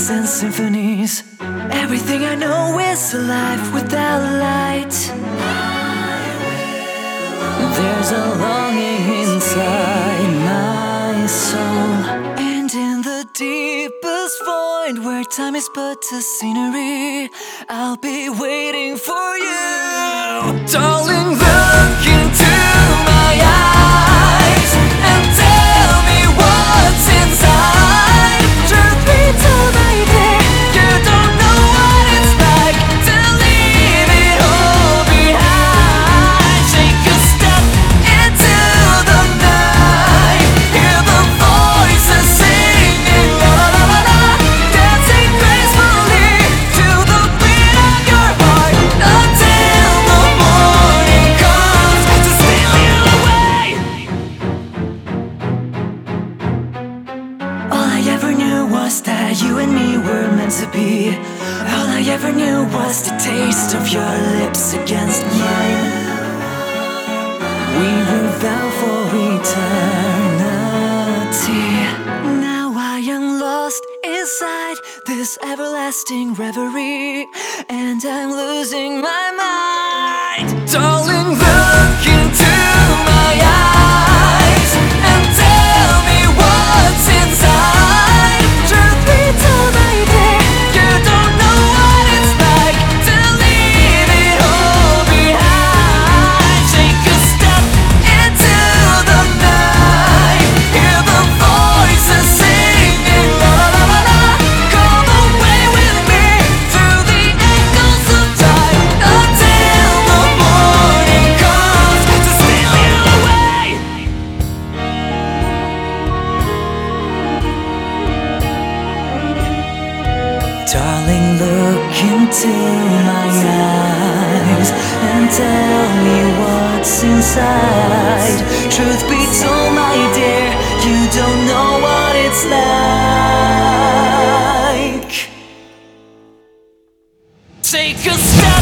melodies and symphonies. Everything I know is alive without light. There's a longing inside my soul, and in the deepest void where time is but a scenery, I'll be waiting for you. Darling, look into my eyes and tell me what's inside. Truth be told, my dear, you don't know what it's like to leave it all behind. Take a step into the night, hear the voices singing la la la la, dancing gracefully to the beat of your heart until the morning comes to steal you away. All I ever knew was that you and me were meant to be. All I ever knew was the taste of your lips against mine. We were vowed for eternity. Now I am lost inside this everlasting reverie, and I'm losing my mind. Darling, look into my eyes and tell me what's inside. Truth be told, my dear, you don't know what it's like to leave it all behind. Take a step into the night, hear the voices singing la la la la. Come away with me through the echoes of time until the morning comes to steal you away. Darling, look into my eyes and tell me what's inside. Truth be told, my dear, you don't know what it's like. Take a step